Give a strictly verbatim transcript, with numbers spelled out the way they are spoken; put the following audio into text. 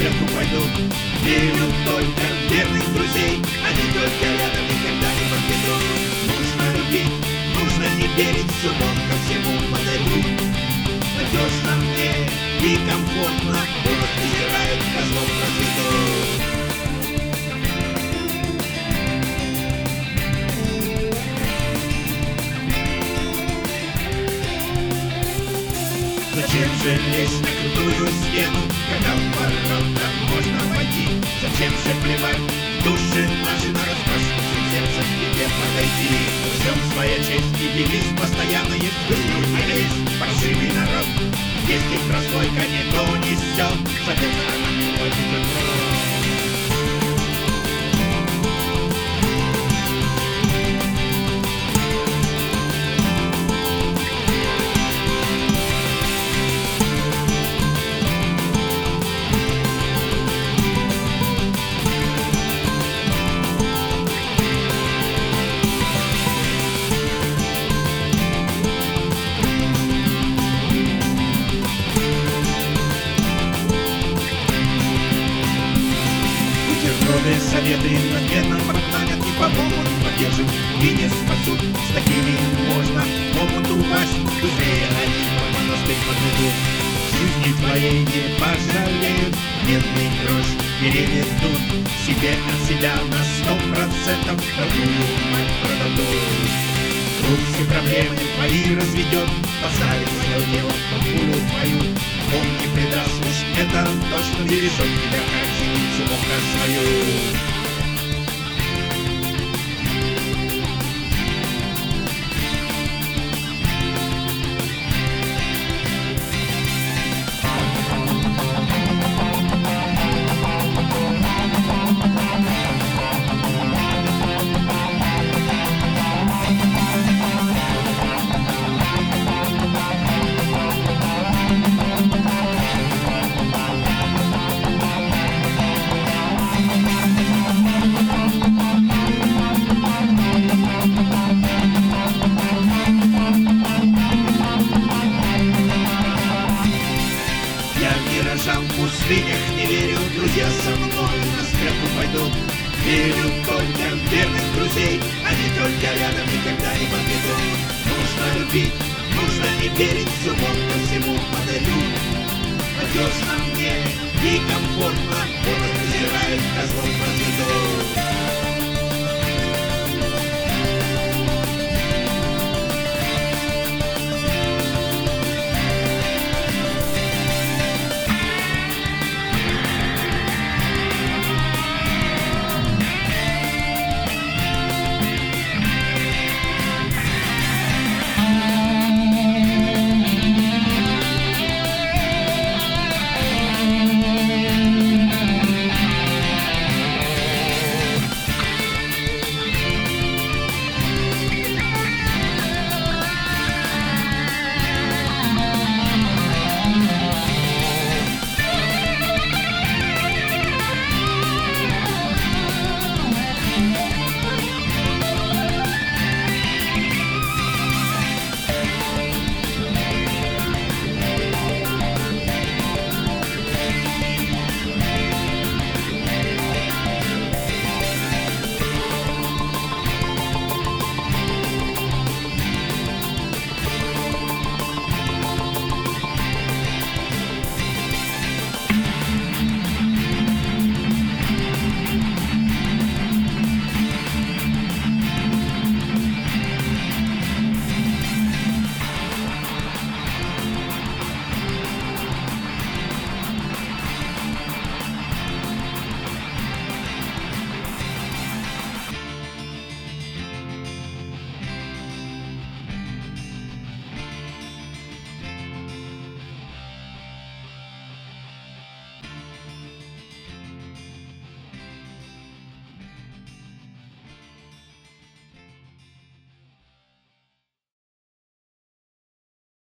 стрелку пойдут. Верю только в верных друзей, они только рядом, никогда не подведут. Нужно любить, нужно не верить, все Бог ко всему подойдут. Надежно мне и комфортно, город презирает, козлов разведут. Зачем же лезть на крутую стену, когда в ворота можно войти? Зачем же плевать в души наши, на распашку сердце к тебе подойти? Всем своя честь и девиз постоянно есть. А есть паршивый народ, есть их прослойка, никто несет. Соответственно, нам не хватит кровь. Советы надменно прогнанят, не помогут, поддержат и не спасут. С такими можно могут упасть, быстрее они по монастырь подведут. Жизни твоей не пожалеют, медный грош переведут. Себе от себя на сто процентов такую мать продадут. Круг все проблемы твои разведет, поставит свое дело под пулю твою. Он не предаст, уж это точно бережет тебя, как синицу мокра свою. В пустынях не верю, друзья со мной на стрелку пойдут. Верю только в верных друзей, они только рядом, никогда не подведут. Нужно любить, нужно не верить, все Бог ко всему подойдут. Надежно мне и комфортно, город презирает, козлов